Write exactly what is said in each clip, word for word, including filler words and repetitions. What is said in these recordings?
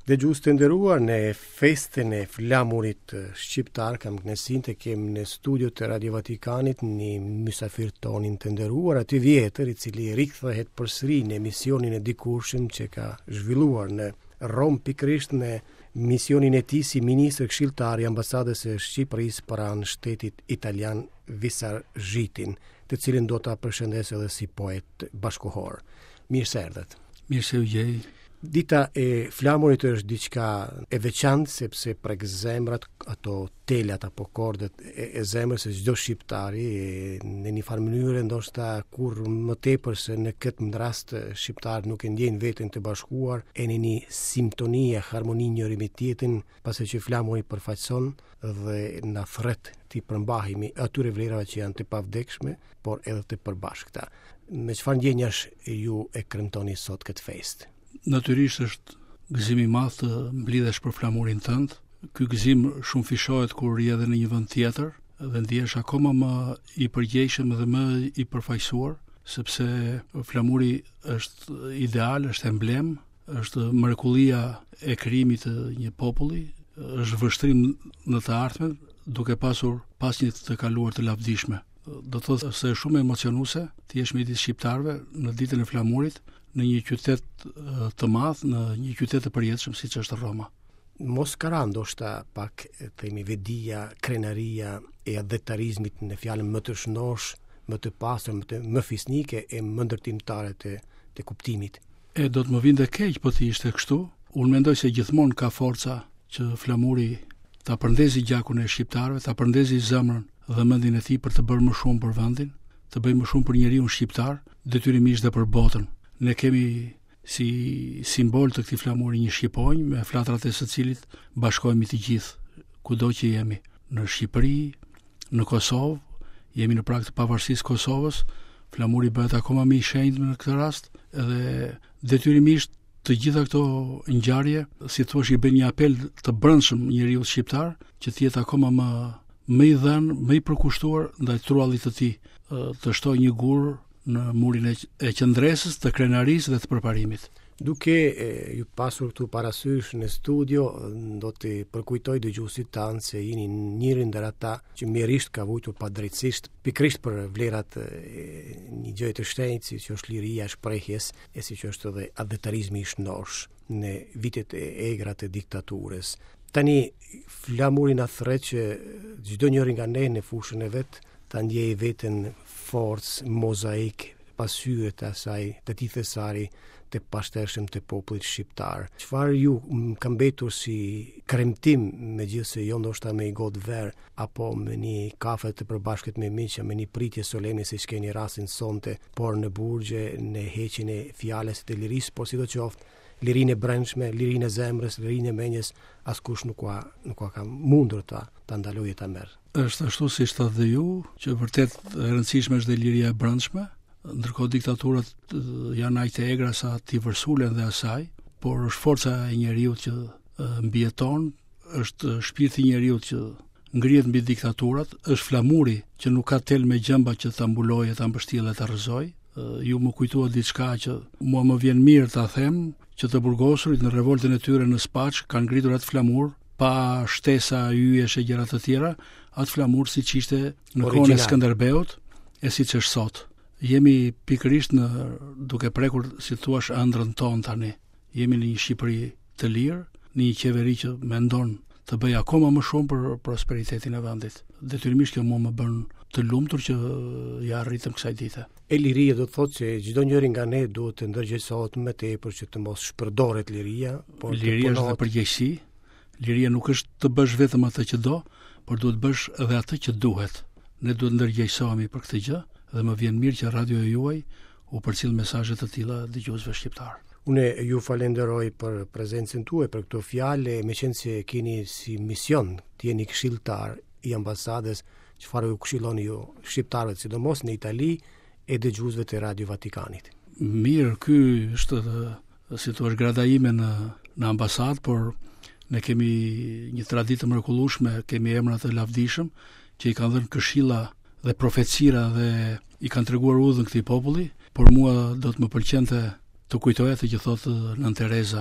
Dhe gjusë të nderuar, në festën e flamurit shqiptar, kam kënaqësinë të kem në studio të Radio Vatikanit një mysafir tonin të nderuar, aty vjetër, i cili rikthehet përsëri në emisionin e dikurshëm që ka zhvilluar në Rom, pikërisht në misionin e tij si ministër këshilltar i ambasadës së Shqipërisë pranë shtetit italian Visar Zhitin, të cilin do ta përshëndes edhe si poet bashkohor. Mirë se erdhët. Mirë se u gjej. Dita e flamurit është diçka e veçantë sepse prek zemrat, ato telat apo kordet e, e zemrës së çdo shqiptari, e, në një farë mënyrë ndoshta kur më tepër se në këtë rast shqiptar nuk e ndjejnë veten të bashkuar e në një simtoni e harmoni njëri me tjetrin, pasi që flamuri përfaqëson dhe na thret të përmbahemi atyre vlerave që janë të pavdekshme, por edhe të përbashkëta. Me çfarë ndjenjash ju e kremtoni sot këtë festë? Natyrisht është gëzim i madh të mblidhesh për flamurin tënd. Ky gëzim shumë fishohet kur je edhe në një vend tjetër dhe ndihesh akoma më i përgjegjshëm dhe më i përfaqësuar, sepse flamuri është ideal, është emblem, është mrekullia e krijimit të një populli, është vështrim në të ardhmen, duke pasur pasnjë të kaluar të lavdishme. Do të thotë se është shumë emocionuese të jesh midis shqiptarëve në ditën e flamurit, në një qytet të madh, në një qytet të përjetshëm siç është Roma. Mos ka rënë ndoshta pak themi vedia, krenaria e adhetarizmit në fjalën më të shëndosh, më të pastër, më të më fisnike e më ndërtimtare të, të kuptimit. E do të më vinte keq po të ishte kështu. Unë mendoj se gjithmonë ka forca që flamuri ta përndezi gjakun e shqiptarëve, ta përndezi zemrën dhe mendin e tij për të bërë më shumë për vendin, të bëjë më shumë për njeriu shqiptar, detyrimisht dhe për botën. Ne kemi si simbol të këtij flamuri një shqiponjë me flatrat e së cilit bashkohemi të gjithë kudo që jemi, në Shqipëri, në Kosovë, jemi në prag të pavarësisë Kosovës, flamuri bëhet akoma më i shenjtë në këtë rast dhe detyrimisht të gjitha këto ngjarje, si thua, i bën një apel të brendshëm njeriu shqiptar që të jetë akoma më më i dhënë, më i përkushtuar ndaj truallit të tij, të shtojë një gur në murin e, e qëndresës, të krenarisë dhe të përparimit. Duke e, ju pasur këtu parasysh në studio, do të përkujtoj dëgjuesit tanë se jeni njëri ndër ata që mjerisht ka vujtur padrejtisht pikërisht për vlerat e një gjëje të shenjtë siç është liria e shprehjes e siç është edhe adhetarizmi i shëndosh në vitet e egra të diktaturës. Tani flamuri na thret që çdo njeri nga ne në fushën e vet ta ndjej veten forcë, mozaik, pasyrë të asaj, të tij thesari të pashtershëm të popullit shqiptar. Çfarë ju ka mbetur si kremtim, megjithëse jo ndoshta me i godë verë apo me një kafe të përbashkët me miq, me një pritje solene siç keni rastin sonte, por në burgje, në heqjen e fjalës të lirisë, por sidoqoftë lirinë e brendshme, lirinë e zemrës, lirinë e mendjes, askush nuk ka nuk ka mundur ta ta ndalojë ta merr. Është ashtu siç thatë dhe ju, që vërtet e rëndësishme është dhe liria e brendshme, ndërkohë diktaturat janë aq të egra sa t'i vërsulen dhe asaj, por është forca e njeriu që mbijeton, është shpirti i njeriu që ngrihet mbi diktaturat, është flamuri që nuk ka tel me gjëmba që ta mbulojë, ta mbështjellë, ta rrëzojë. Ju më kujtua diçka që mua më vjen mirë ta them, që të burgosurit në revoltën e tyre në Spaç kanë ngritur atë flamur pa shtesa, yjesh e gjëra të tjera, atë flamur siç ishte në kohën e Skënderbeut e siç është sot. Jemi pikërisht në duke prekur, si thua, ëndrrën tonë tani. Jemi në një Shqipëri të lirë, në një qeveri që mendon të bëjë akoma më shumë për prosperitetin e vendit. Detyrimisht kjo mua më bën të lumtur që ja arritëm kësaj dite. E liria do të thotë se çdo njeri nga ne duhet të ndërgjegjësohet më tepër që të mos shpërdoret liria, por liria është dhe përgjegjësi. Liria nuk është të bësh vetëm atë që do, por duhet bësh edhe atë që duhet. Ne duhet ndërgjegjësohemi për këtë gjë dhe më vjen mirë që radioja juaj u përcjell mesazhe të tilla dëgjuesve shqiptar. Unë ju falenderoj për prezencën tuaj, për këto fjalë, meqenëse se keni si mision të jeni këshilltar i ambasadës, çfarë ju këshilloni ju shqiptarët, sidomos në Itali e dëgjuesve të Radio Vatikanit. Mirë, ky është si thua grada ime në në ambasadë, por ne kemi një traditë mrekullueshme, kemi emra të lavdishëm që i kanë dhënë këshilla dhe profecira dhe i kanë treguar udhën këtij populli, por mua do të më pëlqente të kujtoj atë që thotë Nën Tereza.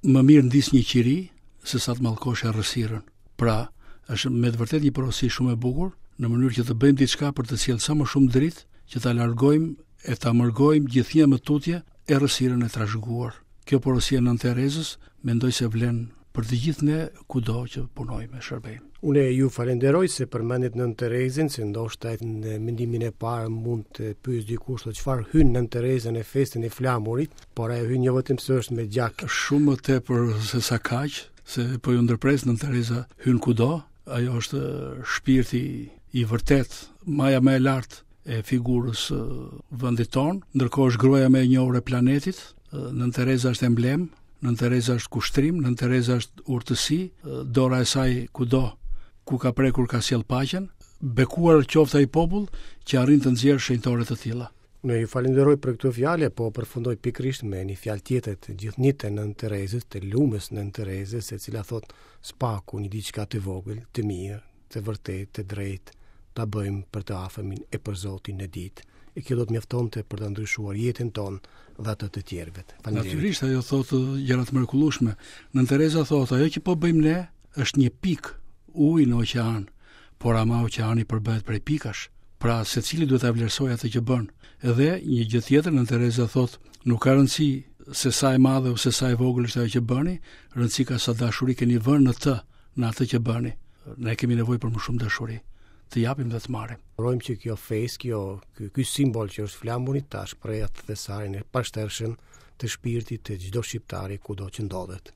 më mirë ndis një qiri se sa të mallkosh errësirën. Pra, është me të vërtet një porosi shumë e bukur, në mënyrë që të bëjmë diçka për të sjellë sa më shumë dritë, që ta largojmë e ta mërgojmë gjithnjë më tutje errësirën e trashëguar. Kjo porosi e Nën Terezës mendoj se vlen për të gjithë ne kudo që punojmë e shërbejmë. Unë ju falenderoj se përmendit Nën Terezën, se ndoshta në mendimin e parë mund të pyes dikush se çfarë hyn Nën Terezën e festën e flamurit, por ajo hyn jo vetëm se është me gjak. Shumë më tepër se sa kaq, se po ju ndërpres Nën Tereza hyn kudo. Ajo është shpirti i vërtet, maja më e lartë e figurës vendit tonë, ndërkohë është gruaja më e njohur e planetit. Nën Tereza është emblem, Nën Tereza është kushtrim, Nën Tereza është urtësi, dora e saj kudo ku ka prekur ka sjell paqen, bekuar qoftë ai popull që arrin të nxjerrë shenjtore të tilla. Unë ju falenderoj për këtë fjalë, po përfundoj pikërisht me një fjalë tjetër të gjithnjë të Nën Terezës, të lumës Nën Terezës, e cila thot spaku një diçka të vogël, të mirë, të vërtetë, të drejtë, ta bëjmë për të afërmin e për Zotin në ditë. E kjo do të mjaftonte për të ndryshuar jetën tonë dhe atë të tjerëve. Natyrisht ajo thotë gjëra të mrekullueshme. Nën Tereza thotë ajo që po bëjmë ne është një pikë ujë në oqean, por ama oqeani përbëhet prej pikash. Pra secili duhet ta vlerësojë atë që bën. Edhe një gjë tjetër, Nën Tereza thotë, nuk ka rëndësi se sa e madhe ose sa e vogël është ajo që bëni, rëndësi ka sa dashuri keni vënë në të, në atë që bëni. Ne kemi nevojë për më shumë dashuri, të japim dhe të marrim. Urojmë që kjo festë, kjo ky, ky simbol që është flamuri tash prehat thesarin e pashtershëm të shpirtit të çdo shqiptari kudo që ndodhet.